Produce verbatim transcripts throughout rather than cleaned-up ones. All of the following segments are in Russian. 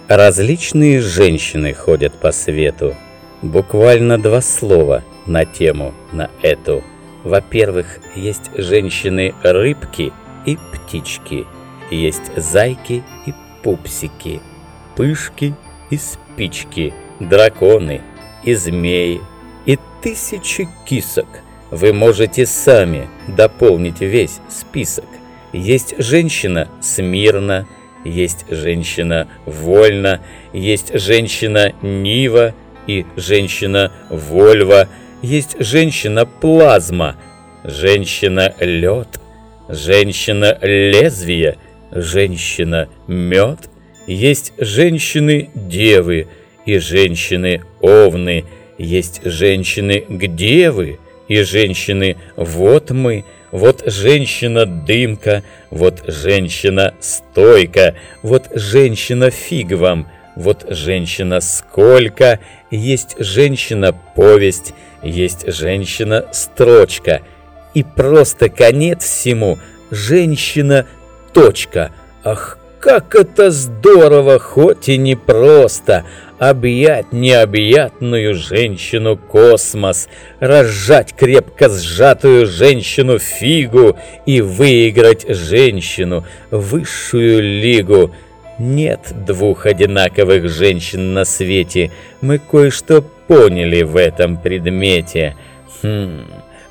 Различные женщины ходят по свету. Буквально два слова на тему на эту. Во-первых, есть женщины-рыбки и птички. Есть зайки и пупсики, пышки и спички, драконы и змеи, и тысячи кисок. Вы можете сами дополнить весь список. Есть женщина смирно, есть женщина вольно, есть женщина Нива и женщина Вольва, есть женщина плазма, женщина лед, женщина лезвие, женщина мед, есть женщины девы и женщины овны, есть женщины где вы и женщины вот мы. Вот женщина-дымка, вот женщина-стойка, вот женщина-фиг вам, вот женщина-сколько, есть женщина-повесть, есть женщина-строчка. И просто конец всему – женщина-точка. Ах, как это здорово, хоть и непросто! Объять необъятную женщину-космос, разжать крепко сжатую женщину-фигу и выиграть женщину высшую лигу. Нет двух одинаковых женщин на свете, мы кое-что поняли в этом предмете. Хм...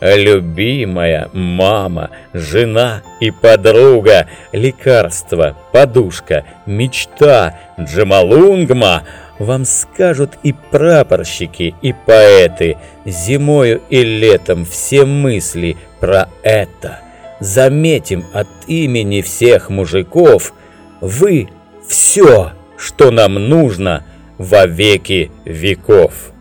Любимая мама, жена и подруга, лекарство, подушка, мечта, Джомолунгма. Вам скажут и прапорщики, и поэты, зимою и летом все мысли про это. Заметим от имени всех мужиков, вы все, что нам нужно во веки веков.